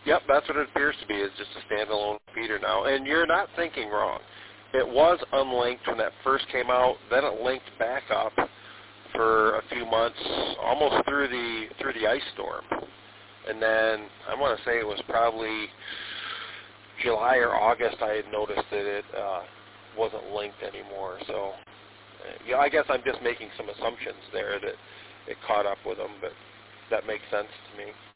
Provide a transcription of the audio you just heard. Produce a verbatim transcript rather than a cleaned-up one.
Yep, that's what it appears to be, is just a standalone feeder now. And you're not thinking wrong. It was unlinked when that first came out. Then it linked back up for a few months, almost through the through the ice storm. And then I want to say it was probably July or August I had noticed that it uh, wasn't linked anymore. So, uh, yeah, I guess I'm just making some assumptions there that it caught up with them, but that makes sense to me.